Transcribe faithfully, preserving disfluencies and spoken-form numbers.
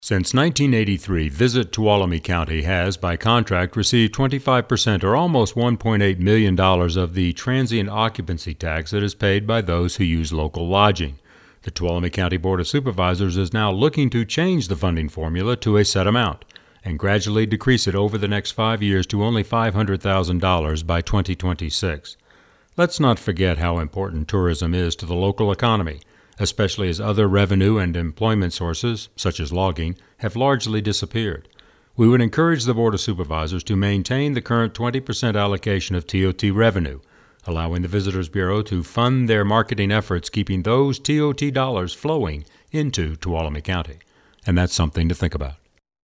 Since nineteen eighty-three, Visit Tuolumne County has, by contract, received twenty-five percent or almost one point eight million dollars of the transient occupancy tax that is paid by those who use local lodging. The Tuolumne County Board of Supervisors is now looking to change the funding formula to a set amount and gradually decrease it over the next five years to only five hundred thousand dollars by twenty twenty-six. Let's not forget how important tourism is to the local economy, especially as other revenue and employment sources, such as logging, have largely disappeared. We would encourage the Board of Supervisors to maintain the current twenty percent allocation of T O T revenue, allowing the Visitors Bureau to fund their marketing efforts, keeping those T O T dollars flowing into Tuolumne County. And that's something to think about.